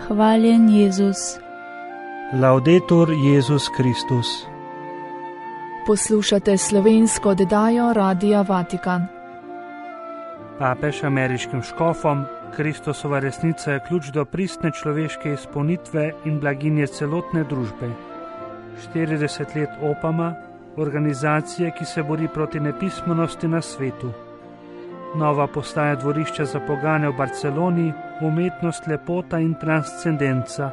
Hvaljen Jezus. Laudetur Jezus Kristus. Poslušate slovensko oddajo Radia Vatikan. Papež ameriškim škofom: Kristusova resnica je ključ do pristne človeške izpolnitve in blaginje celotne družbe. 40 let Opama, organizacije, ki se bori proti nepismenosti na svetu. Nova postaja dvorišča za pogane v Barceloni, umetnost, lepota in transcendenca.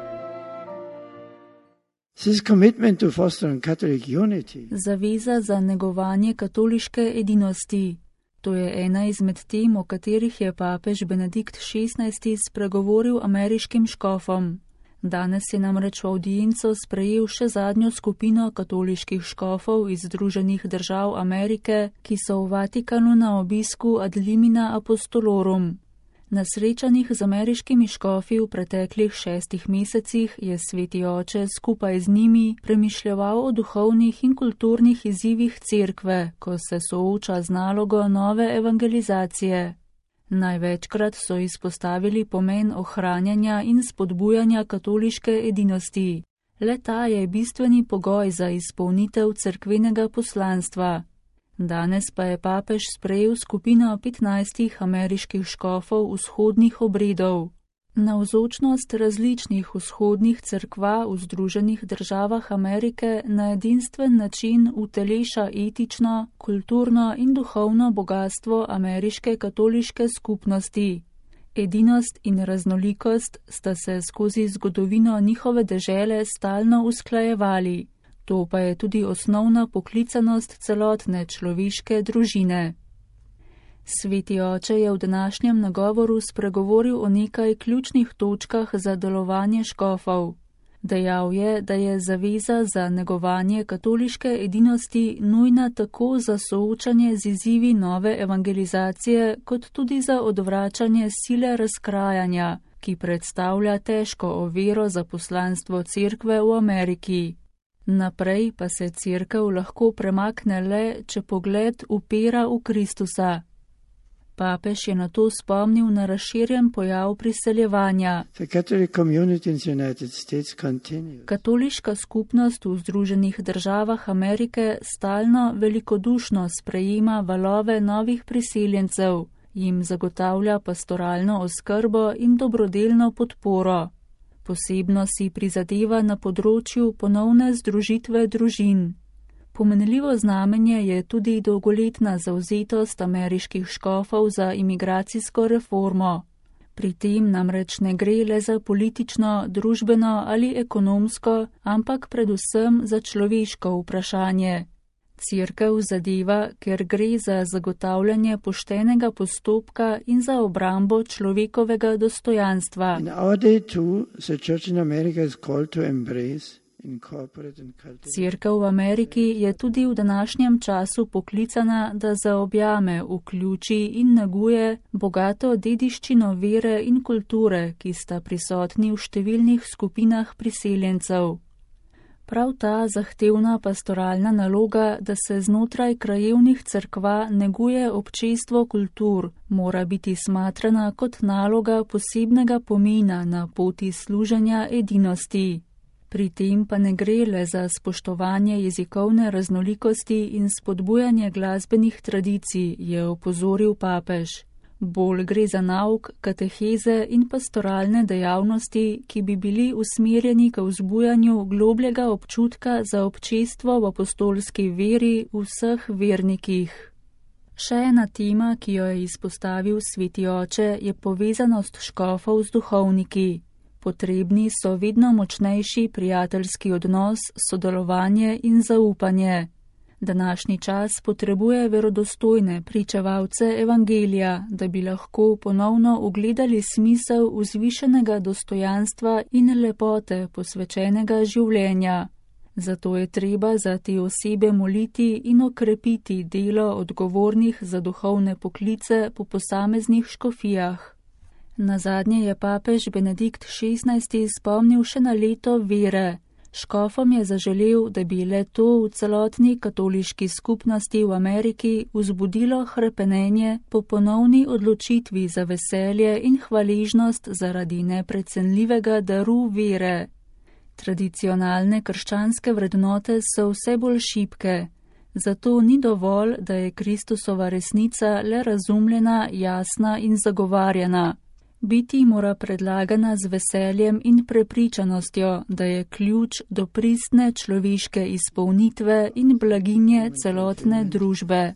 Zaveza za negovanje katoliške edinosti. To je ena izmed tem, o katerih je papež Benedikt XVI spregovoril ameriškim škofom. Danes je namreč v avdienco sprejel še zadnjo skupino katoliških škofov iz Združenih držav Amerike, ki so v Vatikanu na obisku ad limina apostolorum. Na srečanjih z ameriškimi škofi v preteklih 6 mesecih je sveti oče skupaj z njimi premišljeval o duhovnih in kulturnih izzivih cerkve, ko se sooča z nalogo nove evangelizacije. Največkrat so izpostavili pomen ohranjanja in spodbujanja katoliške edinosti. Le-ta je bistveni pogoj za izpolnitev cerkvenega poslanstva. Danes pa je papež sprejel skupino 15 ameriških škofov vzhodnih obredov. Navzočnost različnih vzhodnih cerkva v Združenih državah Amerike na edinstven način uteleša etično, kulturno in duhovno bogastvo ameriške katoliške skupnosti. Edinost in raznolikost sta se skozi zgodovino njihove dežele stalno usklajevali. To pa je tudi osnovna poklicanost celotne človeške družine. Sveti oče je v današnjem nagovoru spregovoril o nekaj ključnih točkah za delovanje škofov. Dejal je, da je zaveza za negovanje katoliške edinosti nujna tako za soočanje z izzivi nove evangelizacije, kot tudi za odvračanje sile razkrajanja, ki predstavlja težko oviro za poslanstvo cerkve v Ameriki. Naprej pa se cerkev lahko premakne le, če pogled upira v Kristusa. Papež je na to spomnil na razširjen pojav priseljevanja. Katoliška skupnost v Združenih državah Amerike stalno velikodušno sprejema valove novih priseljencev, jim zagotavlja pastoralno oskrbo in dobrodelno podporo. Posebno si prizadeva na področju ponovne združitve družin. Pomenljivo znamenje je tudi dolgoletna zavzetost ameriških škofov za imigracijsko reformo. Pri tem namreč ne gre le za politično, družbeno ali ekonomsko, ampak predvsem za človeško vprašanje. Cerkev zadeva, ker gre za zagotavljanje poštenega postopka in za obrambo človekovega dostojanstva. Cerkev v Ameriki je tudi v današnjem času poklicana, da zaobjame, vključi in neguje bogato dediščino vere in kulture, ki sta prisotni v številnih skupinah priseljencev. Prav ta zahtevna pastoralna naloga, da se znotraj krajevnih cerkva neguje občestvo kultur, mora biti smatrana kot naloga posebnega pomena na poti služenja edinosti. Pri tem pa ne gre le za spoštovanje jezikovne raznolikosti in spodbujanje glasbenih tradicij, je opozoril papež. Bolj gre za nauk, kateheze in pastoralne dejavnosti, ki bi bili usmerjeni k vzbujanju globljega občutka za občestvo v apostolski veri vseh vernikih. Še ena tema, ki jo je izpostavil sveti oče, je povezanost škofov z duhovniki. Potrebni so vedno močnejši prijateljski odnos, sodelovanje in zaupanje. Današnji čas potrebuje verodostojne pričevalce evangelija, da bi lahko ponovno ugledali smisel vzvišenega dostojanstva in lepote posvečenega življenja. Zato je treba za te osebe moliti in okrepiti delo odgovornih za duhovne poklice po posameznih škofijah. Nazadnje je papež Benedikt XVI spomnil še na leto vere. Škofom je zaželel, da bi le to v celotni katoliški skupnosti v Ameriki vzbudilo hrepenenje po ponovni odločitvi za veselje in hvaležnost zaradi neprecenljivega daru vere. Tradicionalne krščanske vrednote so vse bolj šibke, zato ni dovolj, da je Kristusova resnica le razumljena, jasna in zagovarjana. Biti mora predlagana z veseljem in prepričanostjo, da je ključ do pristne človeške izpolnitve in blaginje celotne družbe.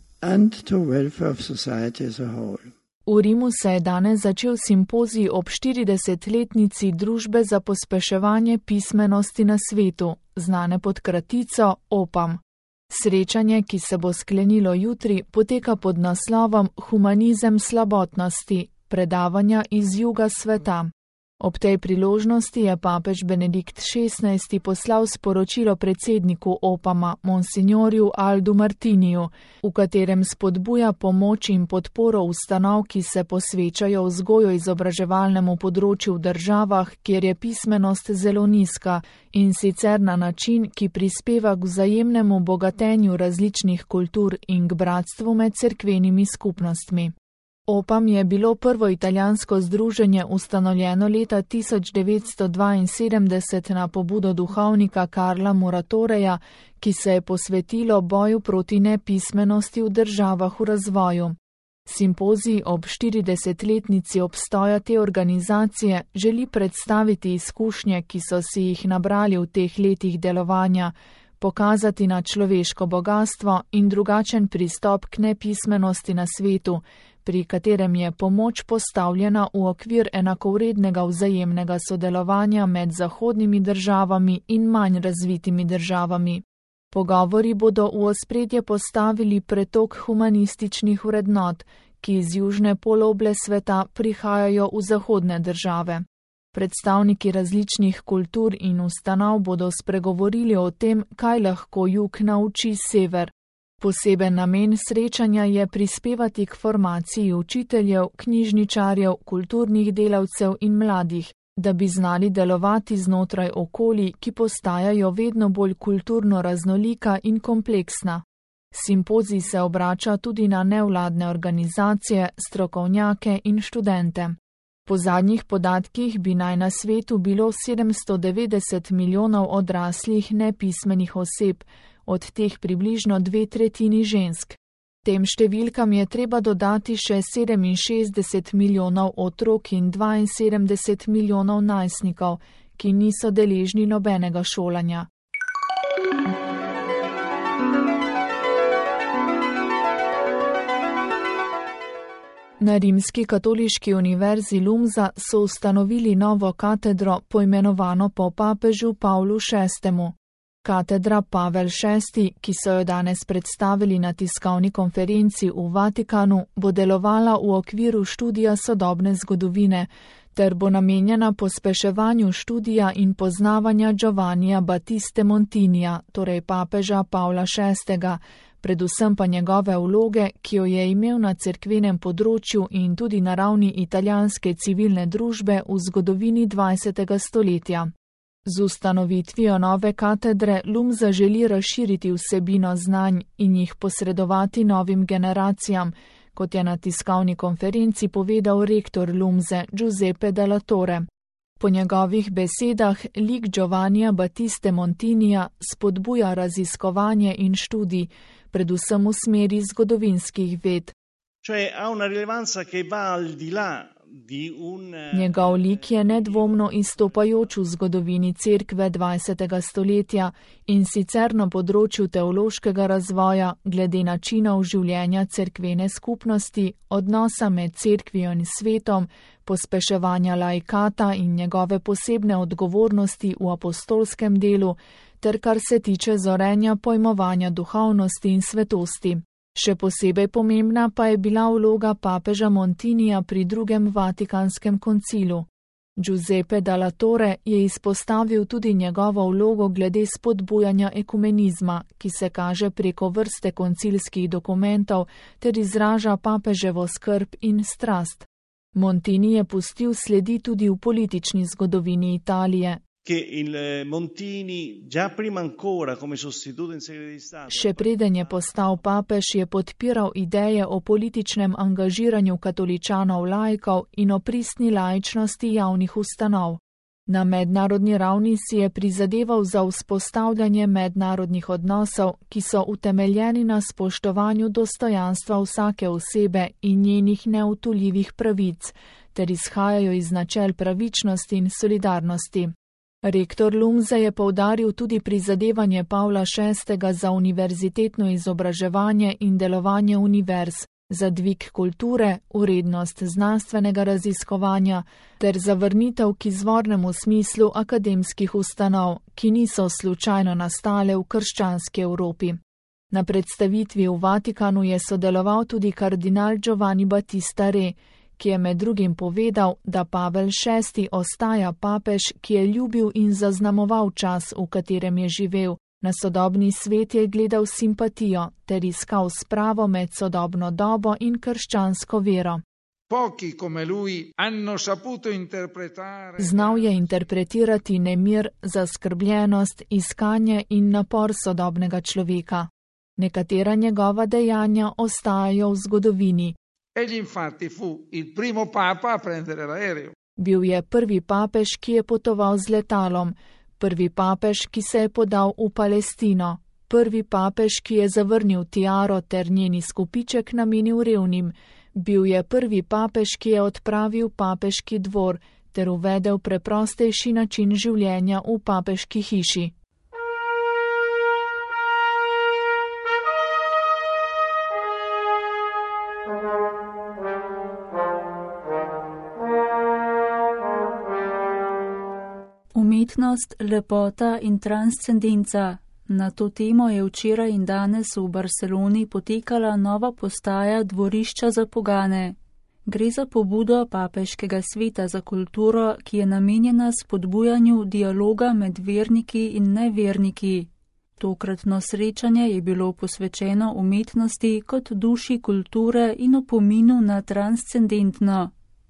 V Rimu se je danes začel simpozij ob 40-letnici Družbe za pospeševanje pismenosti na svetu, znane pod kratico OPAM. Srečanje, ki se bo sklenilo jutri, poteka pod naslovom Humanizem slabotnosti, predavanja iz juga sveta. Ob tej priložnosti je papež Benedikt XVI poslal sporočilo predsedniku OPAM-a, monsignorju Aldu Martiniju, v katerem spodbuja pomoč in podporo ustanov, ki se posvečajo vzgojo-izobraževalnemu področju v državah, kjer je pismenost zelo nizka, in sicer na način, ki prispeva k vzajemnemu bogatenju različnih kultur in k bratstvu med cerkvenimi skupnostmi. OPAM je bilo prvo italijansko združenje ustanovljeno leta 1972 na pobudo duhovnika Karla Muratoreja, ki se je posvetilo boju proti nepismenosti v državah v razvoju. Simpozij ob 40-letnici obstoja te organizacije želi predstaviti izkušnje, ki so si jih nabrali v teh letih delovanja, pokazati na človeško bogastvo in drugačen pristop k nepismenosti na svetu, pri katerem je pomoč postavljena v okvir enakovrednega vzajemnega sodelovanja med zahodnimi državami in manj razvitimi državami. Pogovori bodo v ospredje postavili pretok humanističnih vrednot, ki iz južne poloble sveta prihajajo v zahodne države. Predstavniki različnih kultur in ustanov bodo spregovorili o tem, kaj lahko jug nauči sever. Poseben namen srečanja je prispevati k formaciji učiteljev, knjižničarjev, kulturnih delavcev in mladih, da bi znali delovati znotraj okolij, ki postajajo vedno bolj kulturno raznolika in kompleksna. Simpozij se obrača tudi na nevladne organizacije, strokovnjake in študente. Po zadnjih podatkih bi naj na svetu bilo 790 milijonov odraslih nepismenih oseb, od teh približno 2/3 žensk. Tem številkam je treba dodati še 67 milijonov otrok in 72 milijonov najstnikov, ki niso deležni nobenega šolanja. Na Rimski katoliški univerzi Lumsa so ustanovili novo katedro, poimenovano po papežu Pavlu VI. Katedra Pavel VI, ki so jo danes predstavili na tiskovni konferenci v Vatikanu, bo delovala v okviru študija sodobne zgodovine, ter bo namenjena pospeševanju študija in poznavanja Giovannija Battiste Montinija, torej papeža Pavla VI., predvsem pa njegove vloge, ki jo je imel na cerkvenem področju in tudi na ravni italijanske civilne družbe v zgodovini 20. stoletja. Z ustanovitvijo nove katedre Lumsa želi razširiti vsebino znanj in jih posredovati novim generacijam, kot je na tiskovni konferenci povedal rektor Lumse Giuseppe Dalla Torre. Po njegovih besedah lik Giovannija Battiste Montinija spodbuja raziskovanje in študij, predvsem v smeri zgodovinskih ved. Njegov lik je nedvomno izstopajoč v zgodovini cerkve 20. stoletja in sicer na področju teološkega razvoja, glede načinov življenja cerkvene skupnosti, odnosa med cerkvijo in svetom, pospeševanja laikata in njegove posebne odgovornosti v apostolskem delu, ter kar se tiče zorenja pojmovanja duhovnosti in svetosti. Še posebej pomembna pa je bila vloga papeža Montinija pri drugem Vatikanskem koncilu. Giuseppe Dalla Torre je izpostavil tudi njegovo vlogo glede spodbujanja ekumenizma, ki se kaže preko vrste koncilskih dokumentov ter izraža papeževo skrb in strast. Montini je pustil sledi tudi v politični zgodovini Italije, Še preden je postal papež, je podpiral ideje o političnem angažiranju katoličanov laikov in o pristni laičnosti javnih ustanov. Na mednarodni ravni si je prizadeval za vzpostavljanje mednarodnih odnosov, ki so utemeljeni na spoštovanju dostojanstva vsake osebe in njenih neodtujljivih pravic, ter izhajajo iz načel pravičnosti in solidarnosti. Rektor Lumze je poudaril tudi prizadevanje Pavla VI. Za univerzitetno izobraževanje in delovanje univerz, za dvig kulture, urednost znanstvenega raziskovanja ter zavrnitev k izvornemu smislu akademskih ustanov, ki niso slučajno nastale v krščanski Evropi. Na predstavitvi v Vatikanu je sodeloval tudi kardinal Giovanni Battista Re, ki je med drugim povedal, da Pavel VI. Ostaja papež, ki je ljubil in zaznamoval čas, v katerem je živel. Na sodobni svet je gledal s simpatijo ter iskal spravo med sodobno dobo in krščansko vero. Znal je interpretirati nemir, zaskrbljenost, iskanje in napor sodobnega človeka. Nekatera njegova dejanja ostajajo v zgodovini. Bil je prvi papež, ki je potoval z letalom, prvi papež, ki se je podal v Palestino, prvi papež, ki je zavrnil tiaro ter njeni skupiček namenil revnim, bil je prvi papež, ki je odpravil papeški dvor ter uvedel preprostejši način življenja v papeški hiši. Umetnost, lepota in transcendenca. Na to temo je včeraj in danes v Barceloni potekala nova postaja dvorišča za pogane. Gre za pobudo Papeškega sveta za kulturo, ki je namenjena spodbujanju dialoga med verniki in neverniki. Tokratno srečanje je bilo posvečeno umetnosti kot duši kulture in opominu na transcendentno.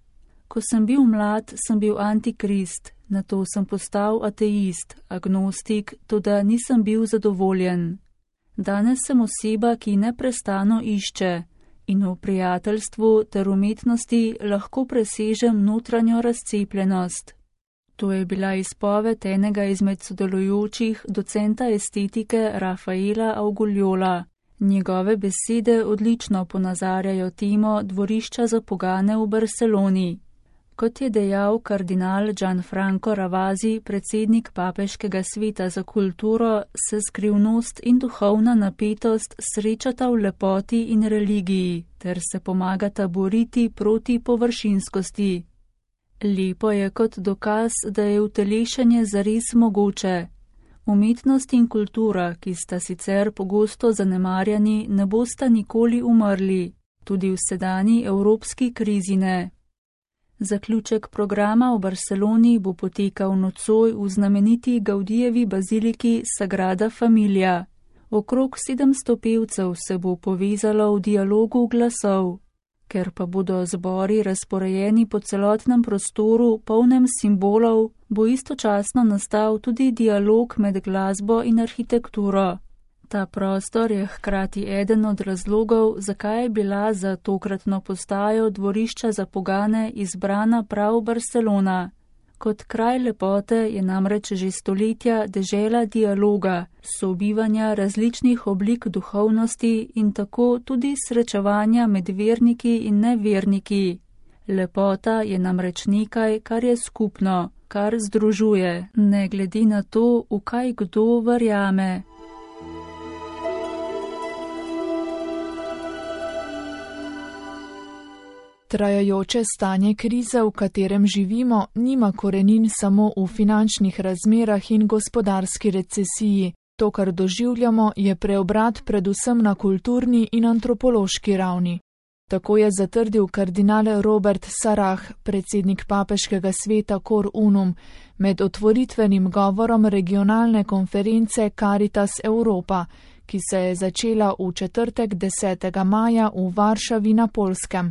Ko sem bil mlad, sem bil antikrist, nato sem postal ateist, agnostik, toda nisem bil zadovoljen. Danes sem oseba, ki neprestano išče in v prijateljstvu ter umetnosti lahko presežem notranjo razcepljenost. To je bila izpoved enega izmed sodelujočih, docenta estetike Rafaela Auguljola. Njegove besede odlično ponazarjajo temo dvorišča za pogane v Barceloni. Kot je dejal kardinal Gianfranco Ravasi, predsednik Papeškega sveta za kulturo, se skrivnost in duhovna napetost srečata v lepoti in religiji, ter se pomagata boriti proti površinskosti. Lepo je kot dokaz, da je utelešenje zares mogoče. Umetnost in kultura, ki sta sicer pogosto zanemarjani, ne bosta nikoli umrli, tudi v sedanji evropski krizi ne. Zaključek programa v Barceloni bo potekal nocoj v znameniti Gaudijevi baziliki Sagrada Familia. Okrog 700 pevcev se bo povezalo v dialogu glasov. Ker pa bodo zbori razporejeni po celotnem prostoru, polnem simbolov, bo istočasno nastal tudi dialog med glasbo in arhitekturo. Ta prostor je hkrati eden od razlogov, zakaj je bila za tokratno postajo dvorišča za pogane izbrana prav Barcelona. Kot kraj lepote je namreč že stoletja dežela dialoga, sobivanja različnih oblik duhovnosti in tako tudi srečevanja med verniki in neverniki. Lepota je namreč nekaj, kar je skupno, kar združuje, ne glede na to, v kaj kdo verjame. Trajajoče stanje krize, v katerem živimo, nima korenin samo v finančnih razmerah in gospodarski recesiji. To, kar doživljamo, je preobrat predvsem na kulturni in antropološki ravni. Tako je zatrdil kardinal Robert Sarah, predsednik Papeškega sveta Cor Unum, med otvoritvenim govorom regionalne konference Caritas Europa, ki se je začela v četrtek 10. maja v Varšavi na Poljskem.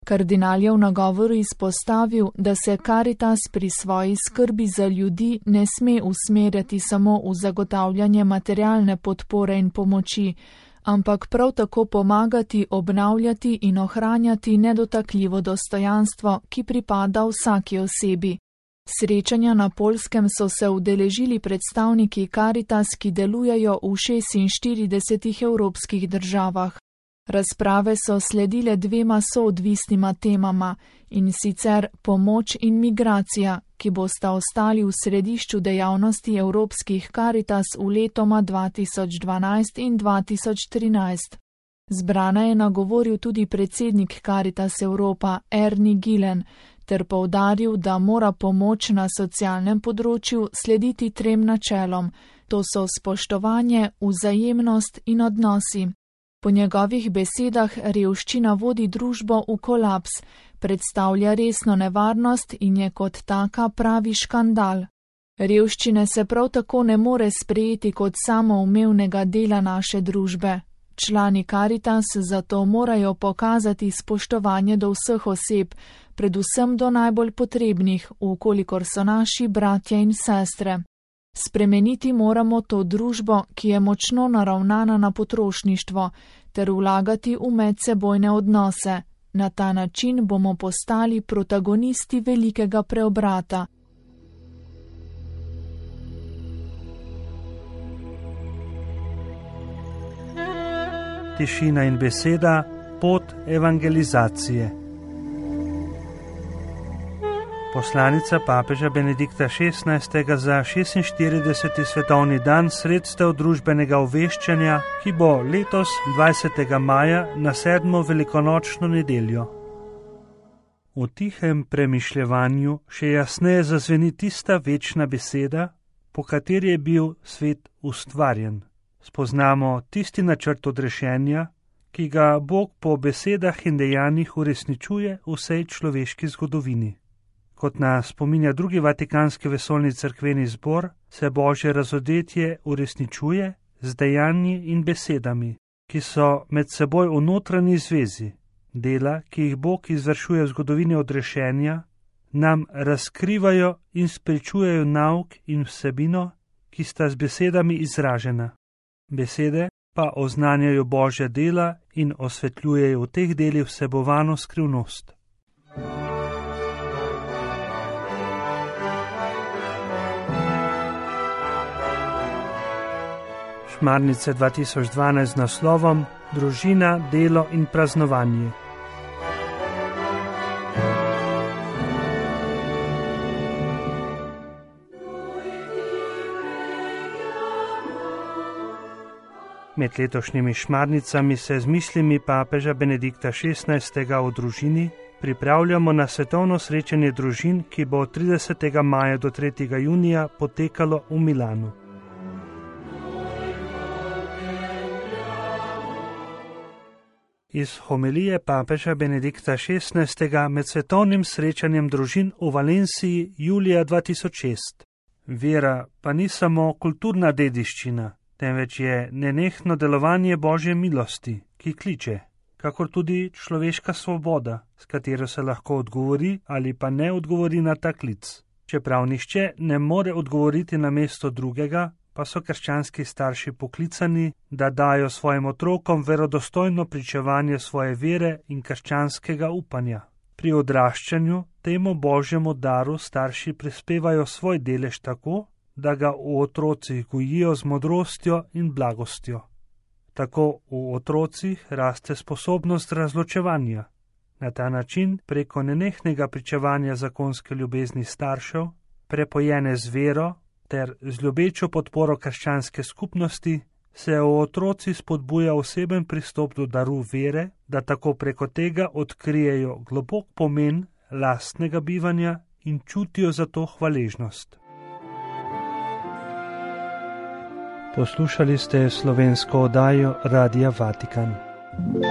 Kardinal je v nagovoru izpostavil, da se Karitas pri svoji skrbi za ljudi ne sme usmerjati samo v zagotavljanje materialne podpore in pomoči, ampak prav tako pomagati obnavljati in ohranjati nedotakljivo dostojanstvo, ki pripada vsaki osebi. Srečanja na Poljskem so se udeležili predstavniki Karitas, ki delujejo v 46 evropskih državah. Razprave so sledile dvema soodvisnima temama, in sicer pomoč in migracija, ki bosta ostali v središču dejavnosti evropskih Karitas v letoma 2012 in 2013. Zbrane je nagovoril tudi predsednik Karitas Evropa Ernie Gillen ter poudaril, da mora pomoč na socialnem področju slediti 3 načelom, to so spoštovanje, vzajemnost in odnosi. Po njegovih besedah revščina vodi družbo v kolaps, predstavlja resno nevarnost in je kot taka pravi škandal. Revščine se prav tako ne more sprejeti kot samoumevnega dela naše družbe. Člani Karitas zato morajo pokazati spoštovanje do vseh oseb, predvsem do najbolj potrebnih, vkolikor so naši bratje in sestre. Spremeniti moramo to družbo, ki je močno naravnana na potrošništvo, ter vlagati v medsebojne odnose. Na ta način bomo postali protagonisti velikega preobrata. Tišina in beseda, pot evangelizacije. Poslanica papeža Benedikta XVI. Za 46. svetovni dan sredstev družbenega obveščanja, ki bo letos 20. maja na 7. velikonočno nedeljo. V tihem premišljevanju še jasneje zazveni tista večna beseda, po kateri je bil svet ustvarjen. Spoznamo tisti načrt odrešenja, ki ga Bog po besedah in dejanjih uresničuje v vsej človeški zgodovini. Kot nas spominja drugi Vatikanski vesoljni cerkveni zbor, se Božje razodetje uresničuje z dejanji in besedami, ki so med seboj v notranji zvezi. Dela, ki jih Bog izvršuje v zgodovini odrešenja, nam razkrivajo in spričujejo nauk in vsebino, ki sta z besedami izražena. Besede pa oznanjajo Božja dela in osvetljujejo v teh delih vsebovano skrivnost. Šmarnice 2012 z naslovom Družina, delo in praznovanje. Med letošnjimi šmarnicami se z mislimi papeža Benedikta XVI. O družini pripravljamo na svetovno srečanje družin, ki bo od 30. maja do 3. junija potekalo v Milanu. Iz homilije papeža Benedikta XVI. Med svetovnim srečanjem družin v Valenciji julija 2006. Vera pa ni samo kulturna dediščina, temveč je nenehno delovanje Božje milosti, ki kliče, kakor tudi človeška svoboda, s katero se lahko odgovori ali pa ne odgovori na ta klic. Čeprav nihče ne more odgovoriti na mesto drugega, pa so krščanski starši poklicani, da dajo svojim otrokom verodostojno pričevanje svoje vere in krščanskega upanja. Pri odraščanju temu Božjemu daru starši prispevajo svoj delež tako, da ga v otrocih gojijo z modrostjo in blagostjo. Tako v otrocih raste sposobnost razločevanja. Na ta način, preko nenehnega pričevanja zakonske ljubezni staršev, prepojene z vero ter z ljubečo podporo krščanske skupnosti, se v otroci spodbuja oseben pristop do daru vere, da tako preko tega odkrijejo globok pomen lastnega bivanja in čutijo za to hvaležnost. Poslušali ste slovensko oddajo Radia Vatikan.